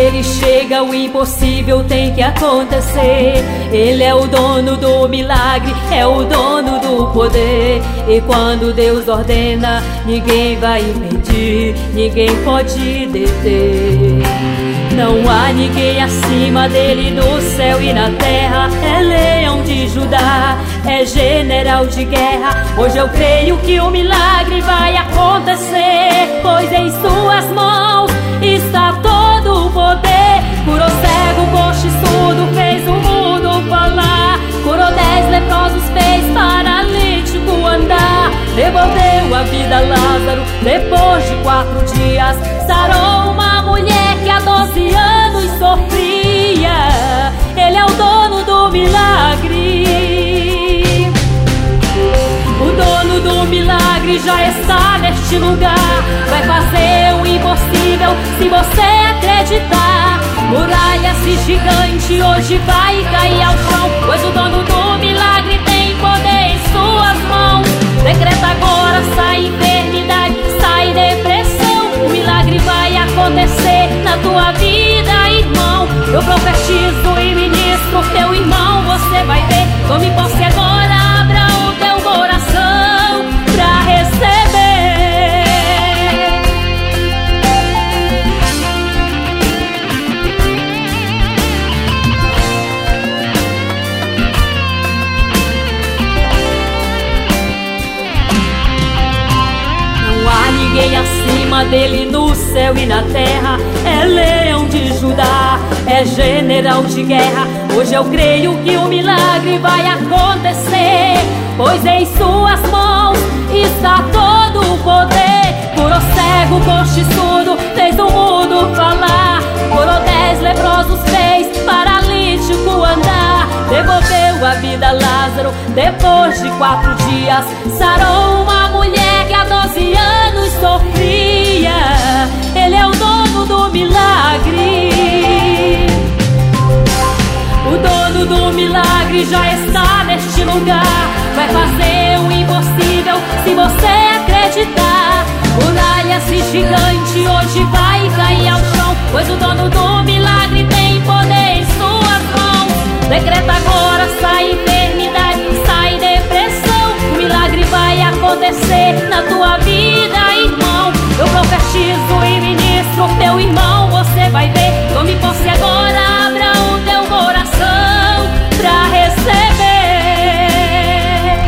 ele chega, o impossível tem que acontecer. Ele é o dono do milagre, é o dono do poder. E quando Deus ordena, ninguém vai impedir, ninguém pode deter. Não há ninguém acima dele no céu e na terra. É leão de Judá, é general de guerra. Hoje eu creio que o milagre vai acontecer, pois em suas mãos está todo o poder. Curou cego, coxo e surdo, fez o mundo falar. Curou 10 leprosos, fez paralítico andar. Devolveu a vida a Lázaro depois de 4 dias. Sarou uma mulher que há 12 anos sofria. Ele é o dono do milagre. O dono do milagre já está neste lugar. Vai fazer o impossível se você acreditar. Muralha se gigante hoje vai cair ao chão, pois o dono do milagre tem poder em suas mãos. Decreta agora, sai enfermidade, sai depressão. O milagre vai acontecer na tua vida, irmão. Eu profetizo e ministro, teu irmão, você vai ver. Tome posse agora, abra o teu coração pra receber. Ninguém acima dele no céu e na terra. É leão de Judá, é general de guerra. Hoje eu creio que o milagre vai acontecer, pois em suas mãos está todo o poder. Curou cego, coxo e surdo, fez o mundo falar. Curou 10 leprosos, fez paralítico andar. Devolveu a vida a Lázaro depois de 4 dias. Sarou uma mulher que há 12 anos sofria. Ele é o dono do milagre. O dono do milagre já está neste lugar. Vai fazer o impossível se você acreditar. Muralha-se gigante hoje vai cair ao chão, pois o dono do milagre tem poder em suas mãos. Decreta agora, sai enfermidade, sai depressão. O milagre vai acontecer na tua vida, irmão. Eu profetizo e ministro, teu irmão, você vai ver. Tome posse agora, abra o teu coração pra receber.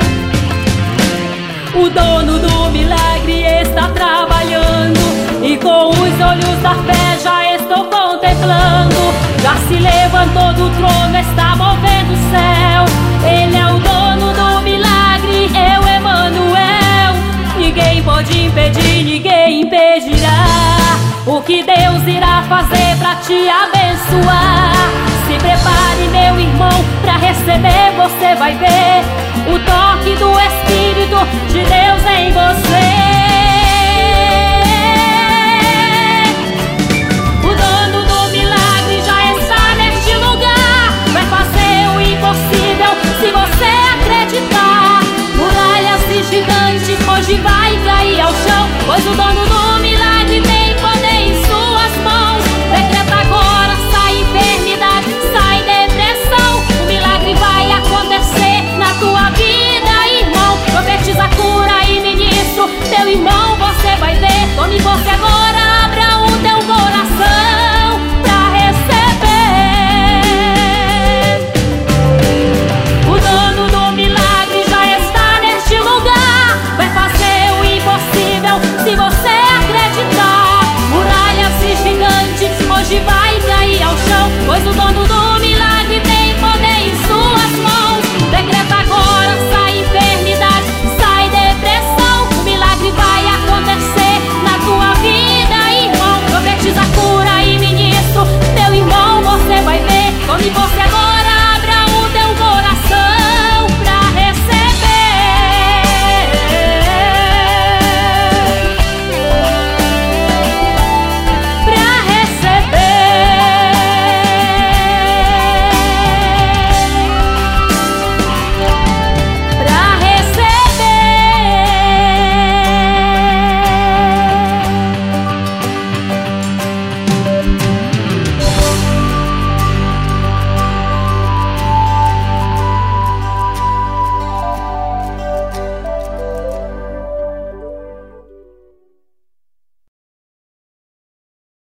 O dono do milagre está trabalhando, e com os olhos da fé já estou contemplando. Já se levantou do trono, está movendo o céu. Ele é o dono do milagre, é o Emanuel. Ninguém pode impedir, ninguém impedirá o que Deus irá fazer pra te abençoar. Se prepare, meu irmão, pra receber, você vai ver o toque do Espírito de Deus em você. O dono do milagre já está neste lugar. Vai fazer o impossível se você acreditar. Muralha-se gigante hoje vai cair ao chão, pois o dono do milagre tem poder em suas mãos. Decreta agora, sai enfermidade, sai depressão. O milagre vai acontecer na tua vida, irmão. Profetiza cura e ministro, teu irmão, você vai ver. Tome posse agora.